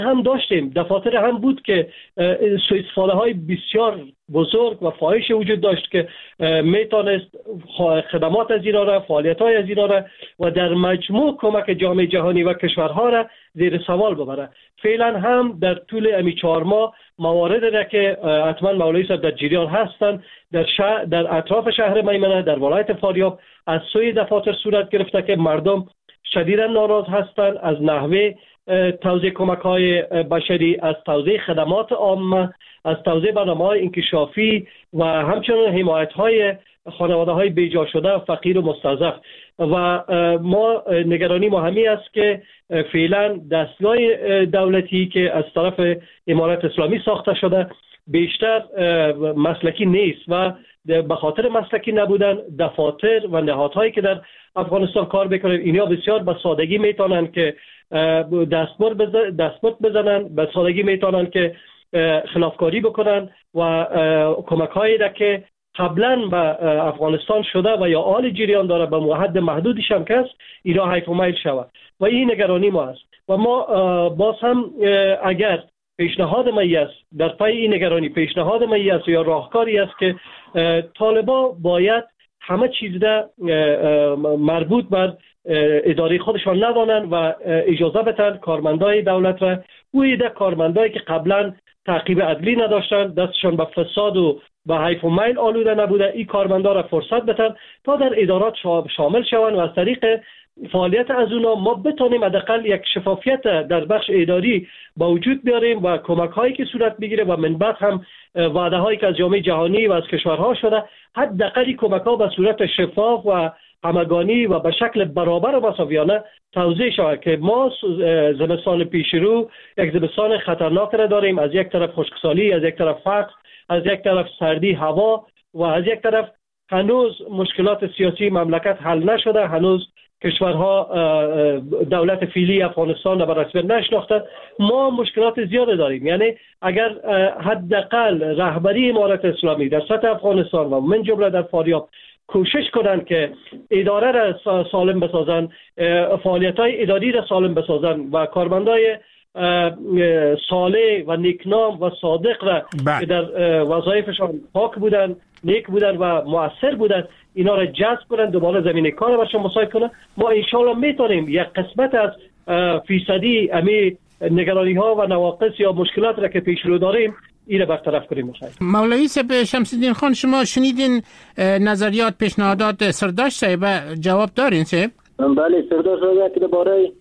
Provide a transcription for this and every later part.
هم داشتیم، دفاتر هم بود که سوء استفاده های بسیار بزرگ و فاحش وجود داشت که میتونست خدمات از اینا را، فعالیت های از اینا را و در مجموع کمک جامعه جهانی و کشورها را زیر سوال ببره. فعلا هم در طول امی 4 ماه موارد را که حتما مولوی صاحب در جریان هستند در اطراف شهر میمنه، در ولایت فاریاب از سوی دفاتر صورت گرفته که مردم شدیدا ناراض هستند از نحوه توزیع کمک‌های بشری، از توزیع خدمات عامه، از توزیع برنامه‌های انکشافی و همچنین حمایت‌های خانواده‌های بیجا شده، فقیر و مستضعف. و ما نگرانی ما همین است که فعلا دستگاه دولتی که از طرف امارت اسلامی ساخته شده بیشتر مسلکی نیست و به خاطر مسلکی نبودن دفاتر و نهادهایی که در افغانستان کار بکنن اینا بسیار به سادگی میتونن که دستمزد بزنن، به سادگی میتونن که خلافکاری بکنن و کمک‌هایی را که قبلا به افغانستان شده و یا آل جریان داره به حد محدودش هم کس اینا حیف و میل شود و این نگرانی ما است. و ما باز هم اگر پیشنهاد می است در پای این نگرانی، پیشنهاد می است یا راهکاری است که طالبا باید همه چیز را مربوط بر اداره خودشان ندانن و اجازه بدن کارمندای دولت را، اویده کارمندایی که قبلا تعقیب عدلی نداشتن، دستشان به فساد و به حیف و میل آلوده نبوده، این کارمندا را فرصت بدن تا در ادارات شامل شوند و از طریق فعالیت از اونا ما بتونیم حداقل یک شفافیت در بخش اداری با وجود بیاریم و کمک هایی که صورت بگیره و من بعد هم وعده هایی که از جامعه جهانی و از کشورها شده حداقل کمک ها به صورت شفاف و همگانی و به شکل برابر و مساویانه توزیع شود که ما زمستان پیش رو یک زمستان خطرناک را داریم، از یک طرف خشکسالی، از یک طرف فقر، از یک طرف سردی هوا و از یک طرف هنوز مشکلات سیاسی مملکت حل نشده، هنوز کشورها دولت فعلی افغانستان را به رسمیت نشناخته. ما مشکلات زیاد داریم، یعنی اگر حداقل رهبری امارت اسلامی در سطح افغانستان و من جمله در فاریاب کوشش کنند که اداره را سالم بسازن، فعالیت‌های اداری را سالم بسازن و کارمندای صالح و نیکنام و صادق را که در وظایفشان پاک بودن، نیک بودن و مؤثر بودن اینا را جذب کنن، دوباره زمین کار برشان مساعد کنن. ما انشالله میتونیم یک قسمت از فیصدی امی نگرانی ها و نواقص یا مشکلات را که پیش رو داریم این را برطرف کنیم. مساعد مولوی صاحب شمس‌الدین خان، شما شنیدین نظریات پیشنهادات سرداشت صاحب، جواب دارین صاحب؟ بله، سرداشت صاحب که درباره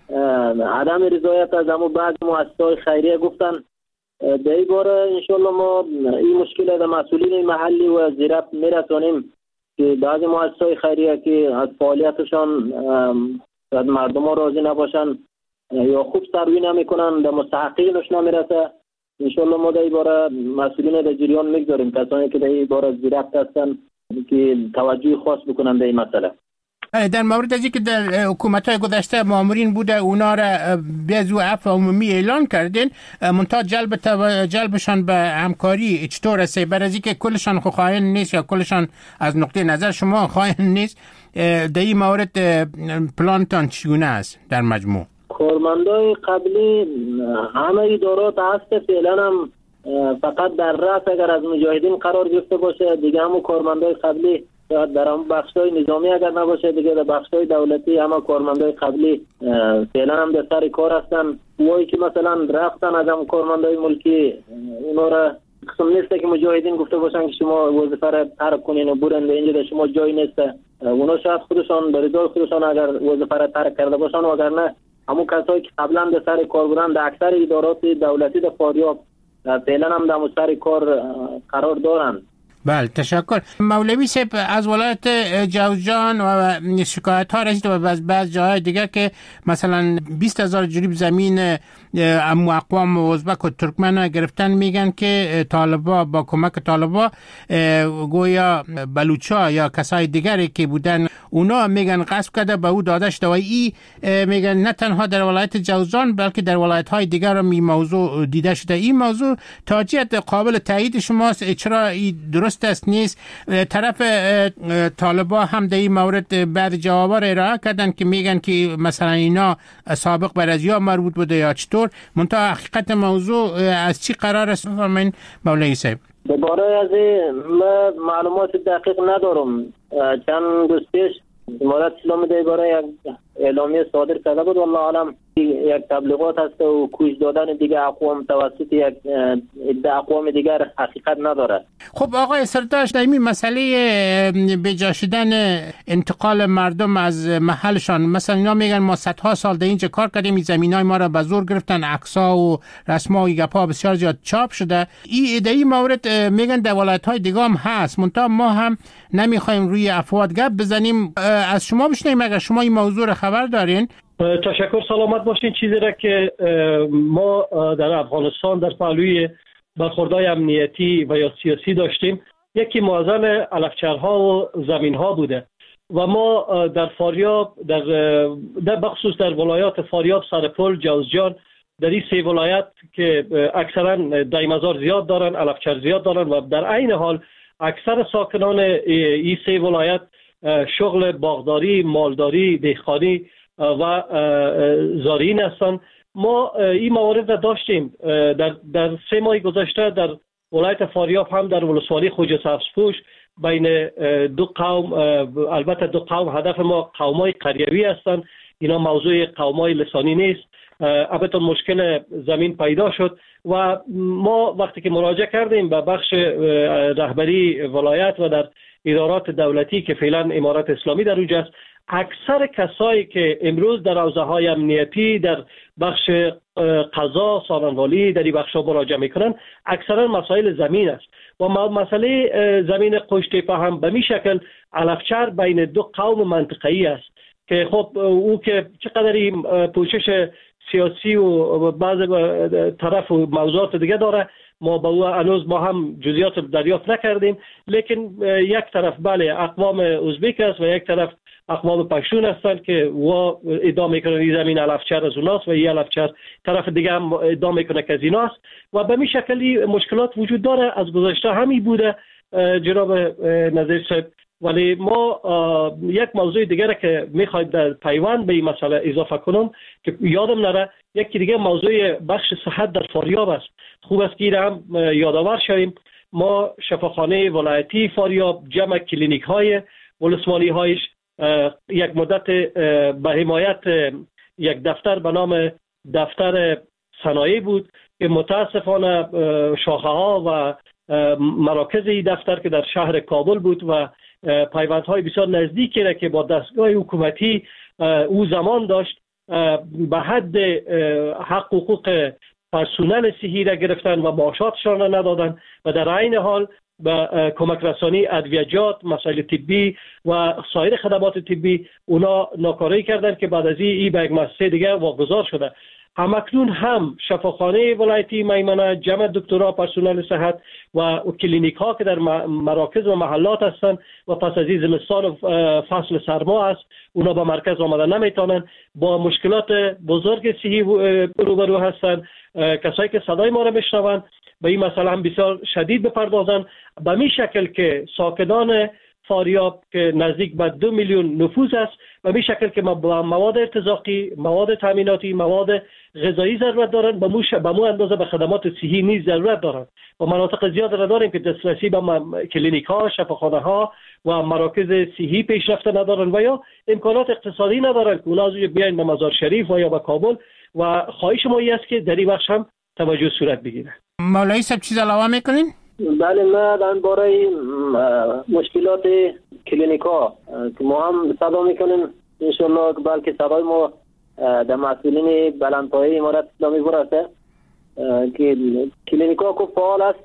عدم رضایت از همون بعض مؤسسات خیریه گفتن در این باره انشالله ما این مشکل در مسئولین محلی و زیرت میرسانیم که بعضی مؤسسات خیریه که از فعالیتشان از مردم ها راضی نباشن یا خوب سروی نمیکنن در مستحقینش نمیرسه، انشالله ما در این باره مسئولین در جریان میگذاریم، کسانی که در این باره زیرت هستن که توجه خاص بکنن به این مسئله. در مورد از اینکه در حکومت‌های گذشته مامورین بوده اونا را به زو عفو عمومی اعلان کردین، منتها جلبشان به همکاری چطور است؟ برای اینکه کلشان خائن نیست یا کلشان از نقطه نظر شما خائن نیست، در این مورد پلانتان چگونه است در مجموع؟ کارمندای قبلی همه ادارات هست، فعلا هم فقط در رأس اگر از مجاهدین قرار گرفته باشه، دیگه همون کارمندای قبلی در هم بخشای نظامی اگر نباشه دیگه در بخشای دولتی همه کارمندای قبلی فعلا هم در سر کار هستن. وایی که مثلا رفتن از هم کارمندای ملکی اونا را قسم نیسته که مجاهدین گفته باشن که شما وظیفه را ترک کنین و برند اینجا در شما جای نیسته، اونا شاید خودشان در رضای خودشان اگر وظیفه را ترک کرده باشن و اگر نه همون کسایی که قبلا در سر کار بودن در اکثر ادارات دولتی در فاریاب فعلا هم در سر کار قرار دارن. بله، تشکر. مولوی صاحب، از ولایت جوزجان و شکایت ها رسید و از بعض جاهای دیگر که مثلا 20,000 جریب زمین اقوام ازبک و ترکمن گرفتن، میگن که طالبا با کمک طالبا گویا بلوچا یا کسای دیگری که بودن اونا میگن غصب کرده به او داده شده و ای میگن نه تنها در ولایت جوزجان بلکه در ولایت های دیگر هم این موضوع دیده شده. این موضوع تا چه قابل تایید شماست؟ چرا این درست درست است نیست. طرف طالبا هم در این مورد بعد جوابا را ارائه کردن که میگن که مثلا اینا سابق بر از یا مربوط بوده یا چطور. منتها حقیقت موضوع از چی قرار است فرمایین مولوی صاحب؟ درباره از من معلومات دقیق ندارم. چند روز پیش امارت اسلامی درباره یک اعلامیه صادر کرده بود، والله عالم یک تبلیغات هست و کوش دادن دیگه اقوام توسط یک اقوام دیگر حقیقت نداره. خب آقای سرداشت، در این مسئله بجا شدن انتقال مردم از محلشان، مثلا اینا میگن ما صدها سال در اینجا کار کردیم، این زمینای ما را به زور گرفتن، عکس‌ها و رسم‌ها و گپ‌ها بسیار زیاد چاپ شده. این مورد میگن در ولایت‌های دیگه هم هست، منتها ما هم نمیخوایم روی افواد گپ بزنیم. از شما بشنویم اگر شما این موضوع را خبر دارین. تشکر، سلامت باشین. چیزی را که ما در افغانستان در پهلوی برخوردهای امنیتی و یا سیاسی داشتیم، یکی معضل علفچرها و زمینها بوده و ما در فاریاب در بخصوص در ولایات فاریاب، سرپل، جوزجان، در این سه ولایت که اکثرا دایمزار زیاد دارن، علفچر زیاد دارن و در عین حال اکثر ساکنان این سه ولایت شغل باغداری، مالداری، دهقانی و زارعین هستند. ما این موارد را داشتیم در 3 ماه گذشته در ولایت فاریاب، هم در ولسوالی خوجه سبزپوش، بین دو قوم، البته دو قوم، هدف ما قومای قریوی هستند، اینا موضوع قومای لسانی نیست. البته مشکل زمین پیدا شد و ما وقتی که مراجعه کردیم به بخش رهبری ولایت و در ادارات دولتی که فعلا امارت اسلامی در اونجا است، اکثر کسایی که امروز در حوزه‌های امنیتی، در بخش قضا، سالنوالی، در این بخش‌ها مراجعه میکنن، اکثرا مسائل زمین است و مسئله زمین قشتیپه هم به می شکل علفچر بین دو قوم منطقه‌ای است که خب او که چقدر پوشش سیاسی و بعض طرف و موضوعات دیگه داره، ما با او هنوز ما هم جزئیات دریافت نکردیم، لیکن یک طرف بله اقوام ازبک است و یک طرف اقوام پشتون هستند که و ادعا میکنن این زمین علفچر از اوناست و این علفچر طرف دیگه هم ادعا میکنه که از ایناست و به می شکلی مشکلات وجود داره. از گذشته همی بوده جناب نظیر صاحب، ولی ما یک موضوع دیگه که میخواید در پیوند به این مسئله اضافه کنم که یادم نره، یکی دیگه موضوع بخش صحت در فاریاب است. خوب است که هم یادآور شویم. ما شفاخانه ولایتی فاریاب جمع کلینیک های ولسوالی هایش یک مدت به حمایت یک دفتر به نام دفتر صنایع بود که متاسفانه شاخه ها و مراکز این دفتر که در شهر کابل بود و پیوندهای بسیار نزدیکی را که با دستگاه حکومتی او زمان داشت، به حد حق حقوق پرسونل صحی را گرفتن و معاشاتشان را ندادن و در عین حال به کمک رسانی ادویجات، مسائل طبی و سایر خدمات طبی اونا ناکاری کردند که بعد از این به یک مؤسسه دیگه واگذار شده. همکنون هم شفاخانه ولایتی میمنه جمع دکترها، پرسونل صحت و کلینیک ها که در مراکز و محلات هستند و پس از این زمستان و فصل سرما است، اونا به مرکز آمدن نمیتونن، با مشکلات بزرگ صحی روبرو هستند. کسایی که صدای ما را میشنوند به این مسئله هم بسیار شدید بپردازند، به می شکل که ساکنان فاریاب که نزدیک به 2 میلیون نفوس است و به شکل که مواد ارتزاقی، مواد تامیناتی، مواد غذایی ضرورت دارند، به مو اندازه به خدمات صحی نیز ضرورت دارند و مناطق زیاد را داریم که دسترسی به کلینیک ها، شفاخانه ها و مراکز صحی پیشرفته ندارند و یا امکانات اقتصادی ندارند که اونا از بیاین به مزار شریف و یا به کابل و خواهش ما است که در این بخش هم توجه صورت بگیره. مولوی صاحب چیز علاوه میکنین؟ بله، ما درباره مشکلات کلینیکا که ما هم صدا میکنیم انشالله بلکه صدای ما در مسئولین بلندپایه امارت اسلامی برسه که کلینیکا کو فعال است،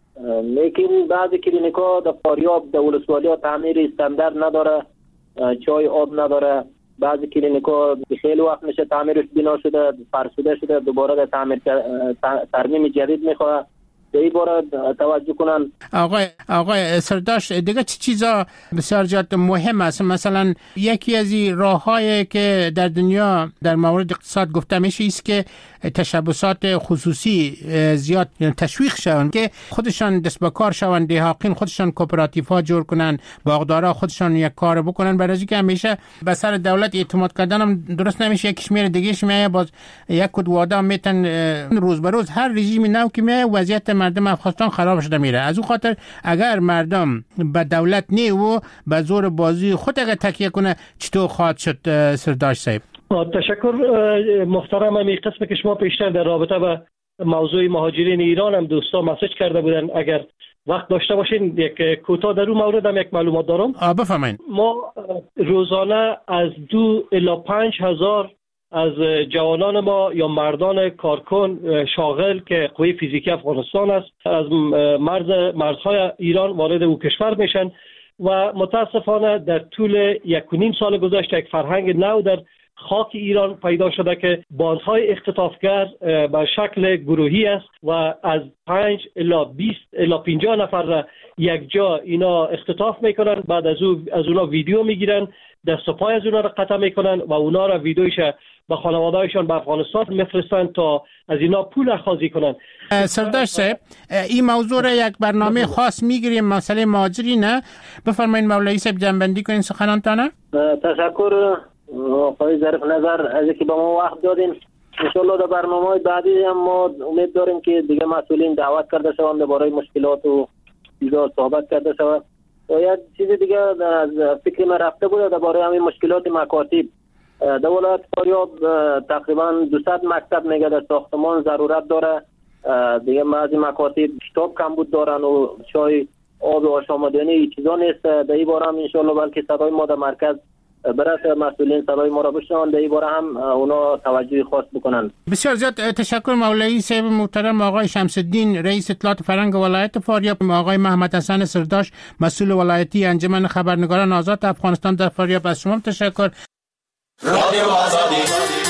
لیکن بعضی کلینیکا در فاریاب در ولسوالی ها تعمیر استاندارد نداره، چای آب نداره. بعضی کلینیکا خیلی وقت میشه تعمیرش بنا شده، فرسوده شده، دوباره در ترمیم جدید میخواد. به این باره توجه کنن. آقای سرداشت، دیگه چه چیزا بسیار زیاد مهم است؟ مثلا یکی از این راه‌هایی که در دنیا در مورد اقتصاد گفته میشه است که تشبثات خصوصی زیاد تشویق شوند که خودشان دست به کار شوند، دهاقین خودشان کوپراتیوها جور کنن، باغدارا خودشان یک کار بکنن، برای اینکه همیشه به سر دولت اعتماد کردن هم درست نمیشه. یکیش میره دیگهش میایه، باز یک کد وادا میتن روز به روز هر رژیم نو که میایه وضعیت مردم افغانستان خراب شده میره. از اون خاطر اگر مردم به دولت و به زور بازی خود اگر تکیه کنه چطور خواهد شد سرداشت صاحب؟ تشکر محترم. این قسم که شما پیشتر در رابطه با موضوع مهاجرین ایران هم دوستا مسیج کرده بودن، اگر وقت داشته باشین یک کوتاه در اون مورد هم یک معلومات دارم. بفرمایید. ما روزانه از 2 الی 5 هزار از جوانان ما یا مردان کارکن شاغل که قوه فیزیکی افغانستان است از مرزهای ایران وارد او کشور میشن و متاسفانه در طول 1.5 سال گذشته یک فرهنگ نو در خاک ایران پیدا شده که باندهای اختطافگر به شکل گروهی است و از 5 الی 20 الی 50 نفر را یک جا اینا اختطاف میکنن، بعد از اونا ویدیو میگیرن، دست و پای از اونا را قطع میکنن و اونا را ویدیوش به خانواده‌هایشان به افغانستان میفرستن تا از اینا پول اخاذی کنن. سرداشت صاحب، این موضوع را یک برنامه خاص میگیریم، مسئله مهاجرین. بفرمایید مولوی صاحب جنبندی کنین سخنانتان. تشکر آقای ظریف نظر از اینکه به ما وقت دادین. انشالله در برنامه‌های بعدی هم ما امید داریم که دیگه مسئولین دعوت کرده شوند درباره مشکلات و چیزا صحبت کرده شود. و یک چیز دیگه از فکر من رفته بود درباره همین مشکلات مکاتب. در ولایت فاریاب تقریبا 200 مکتب میگه در ساختمان ضرورت داره. دیگه بعضی مکاتب کتاب کمبود دارن و چای آب آشامیدنی چیزا نیست. در این باره هم انشالله بلکه صدای ما در مرکز برای مسئولین صدای ما را بشنوند، در این باره هم اونا توجه خاص بکنند. بسیار زیاد تشکر مولوی صاحب محترم، آقای شمس الدین رئیس اطلاعات فرهنگ ولایت فاریاب، آقای محمد حسن سرداشت مسئول ولایتی انجمن خبرنگاران آزاد افغانستان در فاریاب. از شما تشکر. رادیو آزادی